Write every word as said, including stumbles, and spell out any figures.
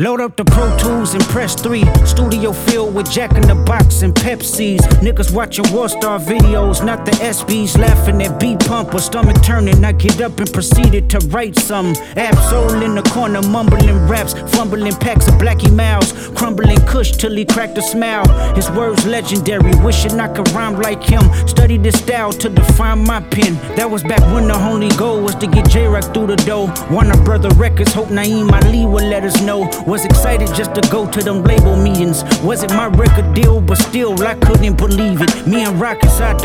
Load up the Pro Tools and press three. Studio filled with Jack in the Box and Pepsis. Niggas watching Warstar videos, not the S Bs. Laughing at B-Pump or stomach turning. I get up and proceeded to write some. Absol in the corner, mumbling raps, fumbling packs of Blackie Mouse, crumbling Kush till he cracked a smile. His words legendary, wishing I could rhyme like him. Studied this style to define my pen. That was back when the only goal was to get J-Rock through the door. Warner Brother Records, hope Naeem Ali would let us know. Was excited just to go to them label meetings. Wasn't my record deal, but still I couldn't believe it. Me and Rock inside the